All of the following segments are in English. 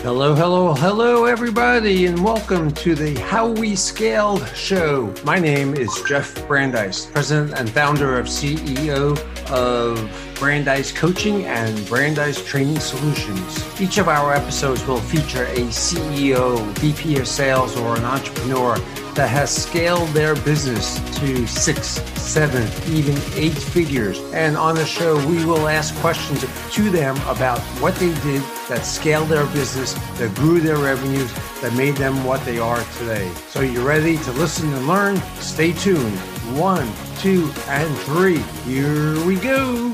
Hello, hello, hello, everybody, and welcome to the How We Scaled show. My name is Jeff Brandeis, president and founder of CEO of Brandeis Coaching and Brandeis Training Solutions. Each of our episodes will feature a CEO, VP of sales, or an entrepreneur that has scaled their business to 6, 7, even 8 figures. And on the show, we will ask questions to them about what they did that scaled their business, that grew their revenues, that made them what they are today. So you're ready to listen and learn? Stay tuned. 1, 2, and 3. Here we go.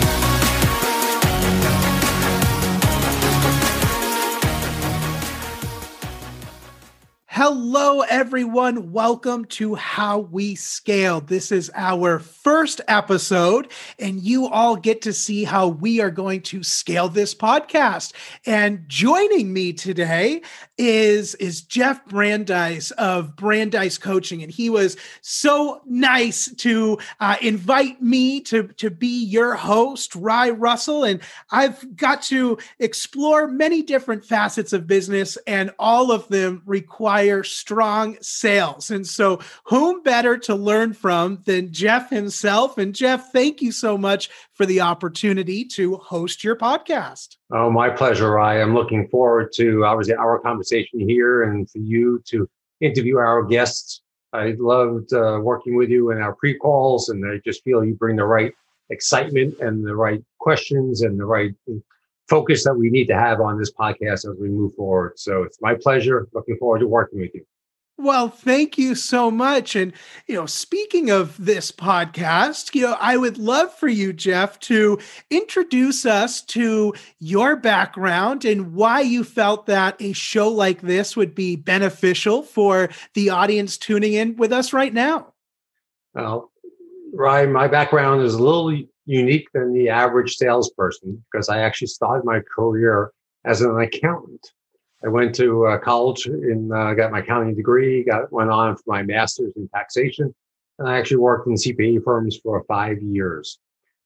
Hello, everyone. Welcome to How We Scaled. This is our first episode, and you all get to see how we are going to scale this podcast. And joining me today is Jeff Brandeis of Brandeis Coaching, and he was so nice to invite me to be your host, Rye Russell. And I've got to explore many different facets of business, and all of them require strong sales. And so whom better to learn from than Jeff himself? And Jeff, thank you so much for the opportunity to host your podcast. Oh, my pleasure, Rye. I'm looking forward to obviously our conversation here and for you to interview our guests. I loved working with you in our pre-calls, and I just feel you bring the right excitement and the right questions and the right focus that we need to have on this podcast as we move forward. So it's my pleasure. Looking forward to working with you. Well, thank you so much. And, speaking of this podcast, I would love for you, Jeff, to introduce us to your background and why you felt that a show like this would be beneficial for the audience tuning in with us right now. Well, Ryan, my background is a little unique than the average salesperson because I actually started my career as an accountant. I went to college and got my accounting degree, went on for my master's in taxation, and I actually worked in CPA firms for 5 years.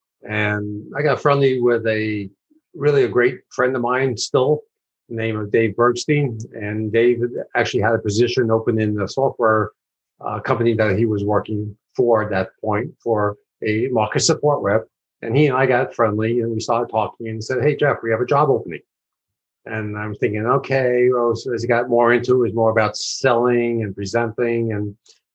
And I got friendly with a great friend of mine still, the name of Dave Bergstein. And Dave actually had a position open in the software company that he was working for at that point for a market support rep. And he and I got friendly and we started talking and said, "Hey, Jeff, we have a job opening." And I'm thinking, okay, well, so as he got more into it, it was more about selling and presenting. And,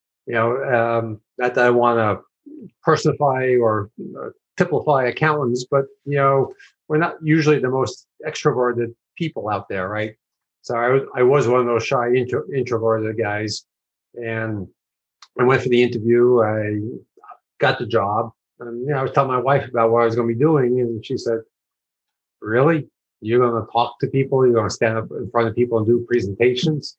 not that I want to personify or typify accountants, but, we're not usually the most extroverted people out there, right? So I was one of those shy introverted guys. And I went for the interview. I got the job. And, I was telling my wife about what I was going to be doing. And she said, "Really? You're going to talk to people? You're going to stand up in front of people and do presentations?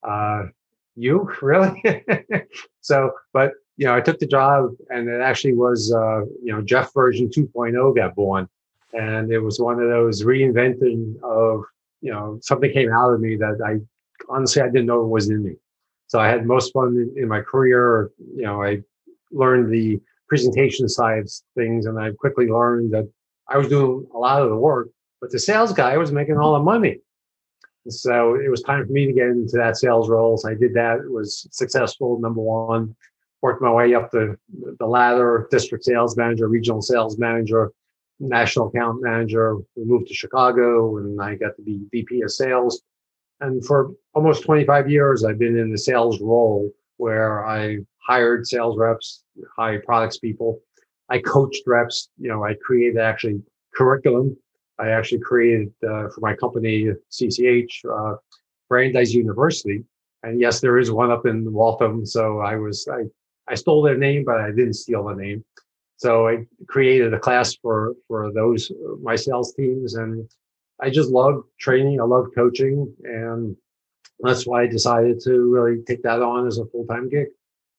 You really?" So, but, I took the job and it actually was, Jeff version 2.0 got born. And it was one of those reinventing of, something came out of me that I didn't know was in me. So I had most fun in my career. I learned the presentation side of things, and I quickly learned that I was doing a lot of the work, but the sales guy was making all the money. So it was time for me to get into that sales role. So I did that. It was successful, number one. Worked my way up the ladder, district sales manager, regional sales manager, national account manager. We moved to Chicago, and I got to be VP of sales. And for almost 25 years, I've been in the sales role where I hired sales reps, high products people. I coached reps. I created actually curriculum. I actually created for my company, CCH, Brandeis University. And yes, there is one up in Waltham. So I stole their name, but I didn't steal the name. So I created a class for those, my sales teams. And I just love training. I love coaching. And that's why I decided to really take that on as a full-time gig.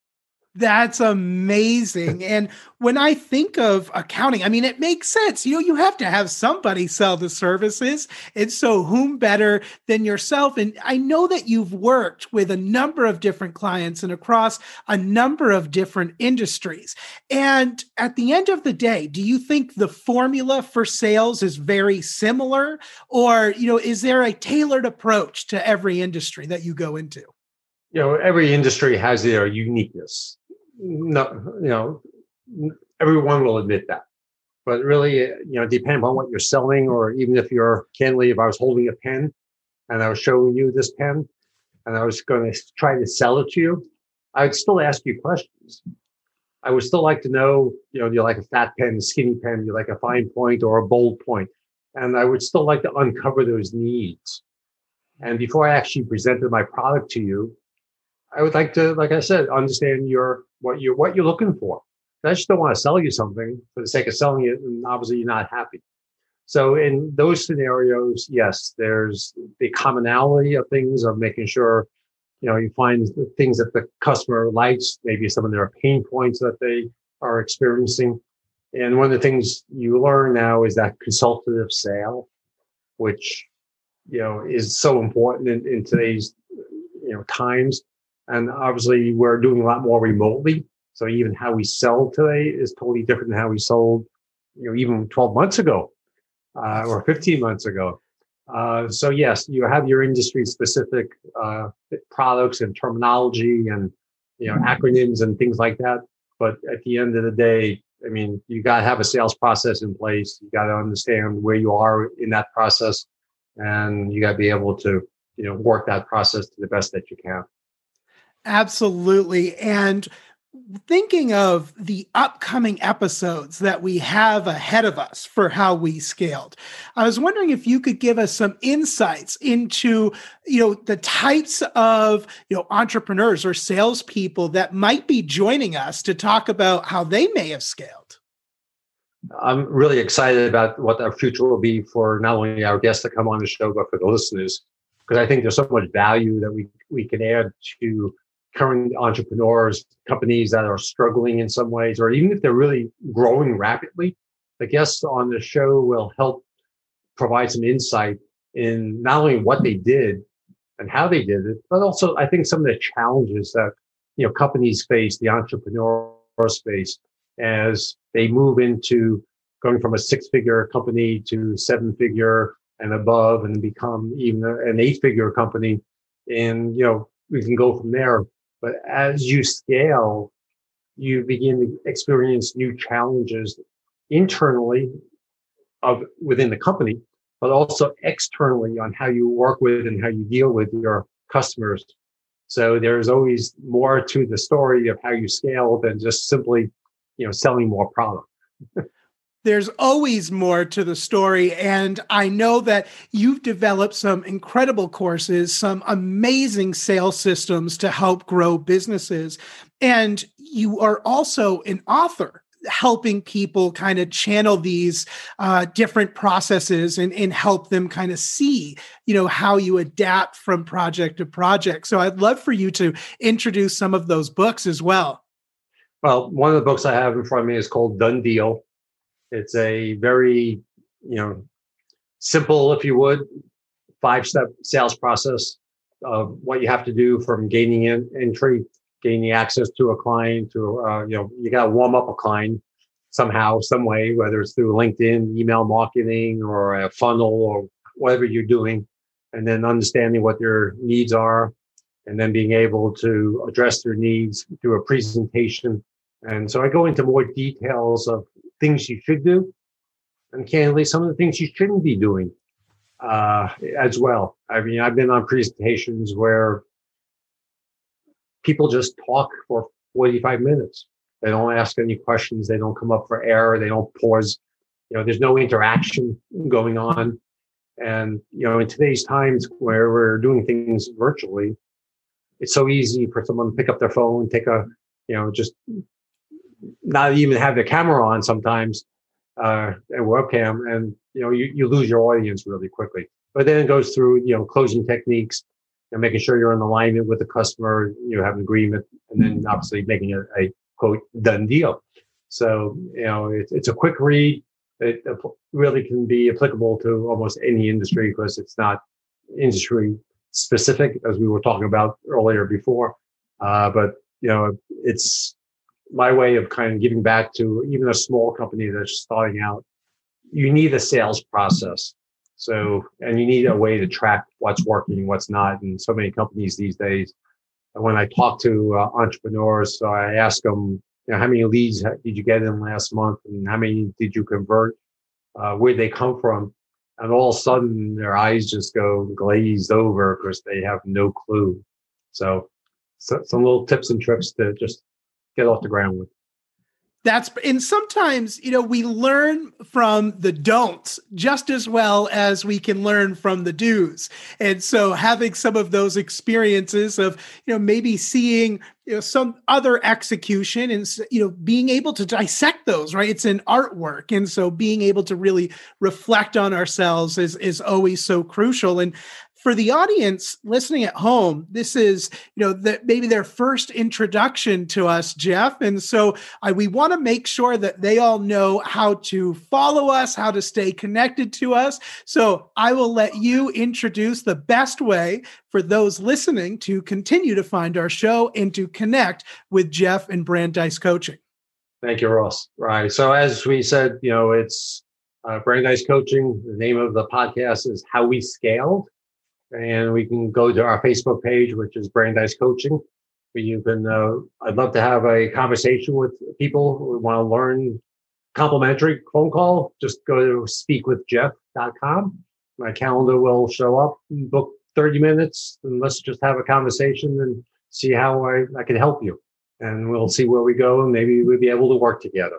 That's amazing. And when I think of accounting, I mean, it makes sense. You have to have somebody sell the services. And so whom better than yourself? And I know that you've worked with a number of different clients and across a number of different industries. And at the end of the day, do you think the formula for sales is very similar? Or, is there a tailored approach to every industry that you go into? Every industry has their uniqueness. No, everyone will admit that. But really, depending on what you're selling, or even if if I was holding a pen and I was showing you this pen and I was going to try to sell it to you, I would still ask you questions. I would still like to know, do you like a fat pen, a skinny pen, do you like a fine point or a bold point? And I would still like to uncover those needs. And before I actually presented my product to you, I would like to, like I said, understand what you're looking for. I just don't want to sell you something for the sake of selling it, and obviously you're not happy. So in those scenarios, yes, there's the commonality of things, of making sure, you find the things that the customer likes, maybe some of their pain points that they are experiencing. And one of the things you learn now is that consultative sale, which, is so important in today's, times. And obviously we're doing a lot more remotely. So even how we sell today is totally different than how we sold, even 12 months ago or 15 months ago. So yes, you have your industry specific products and terminology and, acronyms and things like that. But at the end of the day, I mean, you got to have a sales process in place. You got to understand where you are in that process, and you got to be able to, work that process to the best that you can. Absolutely. And thinking of the upcoming episodes that we have ahead of us for How We Scaled, I was wondering if you could give us some insights into, the types of, entrepreneurs or salespeople that might be joining us to talk about how they may have scaled. I'm really excited about what our future will be for not only our guests that come on the show, but for the listeners, because I think there's so much value that we can add to current entrepreneurs, companies that are struggling in some ways, or even if they're really growing rapidly. The guests on the show will help provide some insight in not only what they did and how they did it, but also I think some of the challenges that, companies face, the entrepreneur space, as they move into going from a 6-figure company to 7-figure and above, and become even an 8-figure company. And, we can go from there. But as you scale, you begin to experience new challenges internally within the company, but also externally on how you work with and how you deal with your customers. So there's always more to the story of how you scale than just simply, selling more product. There's always more to the story. And I know that you've developed some incredible courses, some amazing sales systems to help grow businesses. And you are also an author, helping people kind of channel these different processes and help them kind of see, how you adapt from project to project. So I'd love for you to introduce some of those books as well. Well, one of the books I have in front of me is called Done Deal. It's a very, simple, if you would, 5-step sales process of what you have to do from gaining entry, gaining access to a client, to, you got to warm up a client somehow, some way, whether it's through LinkedIn, email marketing, or a funnel, or whatever you're doing, and then understanding what their needs are, and then being able to address their needs through a presentation. And so I go into more details of things you should do, and candidly, some of the things you shouldn't be doing as well. I mean, I've been on presentations where people just talk for 45 minutes. They don't ask any questions. They don't come up for air. They don't pause. There's no interaction going on. And, in today's times where we're doing things virtually, it's so easy for someone to pick up their phone, take a, just not even have the camera on sometimes, and webcam, and you lose your audience really quickly. But then it goes through closing techniques, and making sure you're in alignment with the customer, you have an agreement, and then obviously making a quote done deal. So, it's a quick read. It really can be applicable to almost any industry because it's not industry specific, as we were talking about earlier before. But it's my way of kind of giving back to even a small company that's starting out. You need a sales process. So, and you need a way to track what's working and what's not. And so many companies these days, when I talk to entrepreneurs, so I ask them, how many leads did you get in last month? And how many did you convert? Where'd they come from? And all of a sudden their eyes just go glazed over because they have no clue. So some little tips and tricks to just get off the ground with. And sometimes, we learn from the don'ts just as well as we can learn from the do's. And so having some of those experiences of, maybe seeing, some other execution and, being able to dissect those, right? It's an artwork. And so being able to really reflect on ourselves is always so crucial. And for the audience listening at home, this is, maybe their first introduction to us, Jeff. And so we want to make sure that they all know how to follow us, how to stay connected to us. So I will let you introduce the best way for those listening to continue to find our show and to connect with Jeff and Brandeis Coaching. Thank you, Ross. Right. So as we said, it's Brandeis Coaching. The name of the podcast is How We Scaled. And we can go to our Facebook page, which is Brandeis Coaching. Where you can, I'd love to have a conversation with people who want to learn. Complimentary phone call. Just go to speakwithjeff.com. My calendar will show up and book 30 minutes, and let's just have a conversation and see how I can help you. And we'll see where we go, and maybe we'll be able to work together.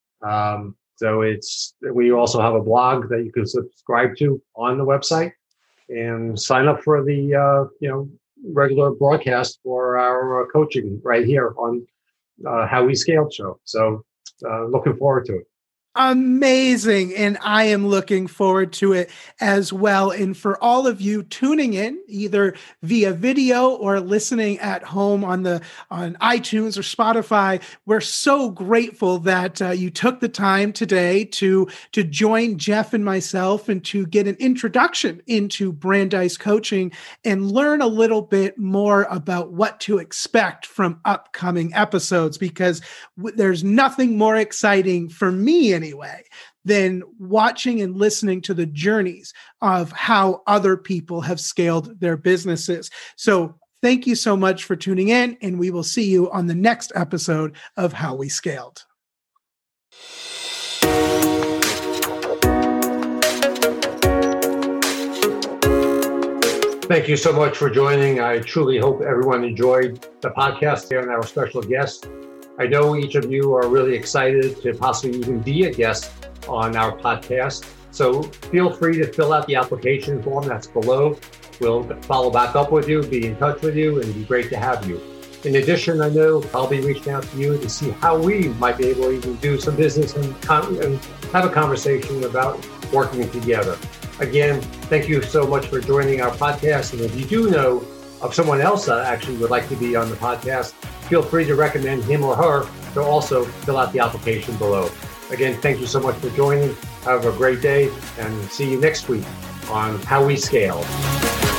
So we also have a blog that you can subscribe to on the website. And sign up for the regular broadcast for our coaching right here on How We Scaled show. So looking forward to it. Amazing. And I am looking forward to it as well. And for all of you tuning in, either via video or listening at home on iTunes or Spotify, we're so grateful that you took the time today to join Jeff and myself and to get an introduction into Brandeis Coaching and learn a little bit more about what to expect from upcoming episodes, because there's nothing more exciting for me anyway than watching and listening to the journeys of how other people have scaled their businesses. So thank you so much for tuning in, and we will see you on the next episode of How We Scaled. Thank you so much for joining. I truly hope everyone enjoyed the podcast here and our special guest. I know each of you are really excited to possibly even be a guest on our podcast. So feel free to fill out the application form that's below. We'll follow back up with you, be in touch with you, and it'd be great to have you. In addition, I know I'll be reaching out to you to see how we might be able to even do some business and have a conversation about working together. Again, thank you so much for joining our podcast. And if you do know of someone else that actually would like to be on the podcast, feel free to recommend him or her to also fill out the application below. Again, thank you so much for joining. Have a great day and see you next week on How We Scale.